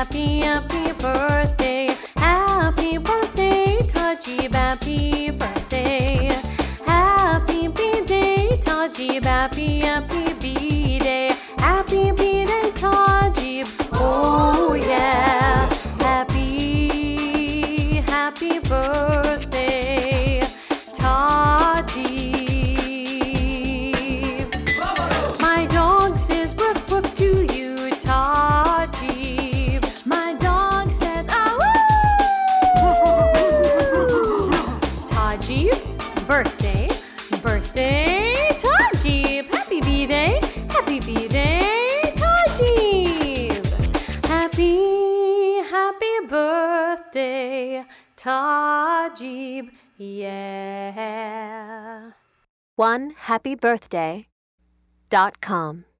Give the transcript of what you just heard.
happy, happy birthday. Happy birthday, Tajib, happy birthday. Happy B-Day, Tajib, happy, happy B-Day. Happy B-Day, Tajib, oh yeah. Happy, happy birthday, Tajib. My dog says woof woof to you, Tajib. My dog says ah woo. Tajib, birthday, birthday, Tajib. Happy B-Day, happy B-Day, Tajib. Happy, happy birthday, Tajib, yeah. OneHappyBirthday.com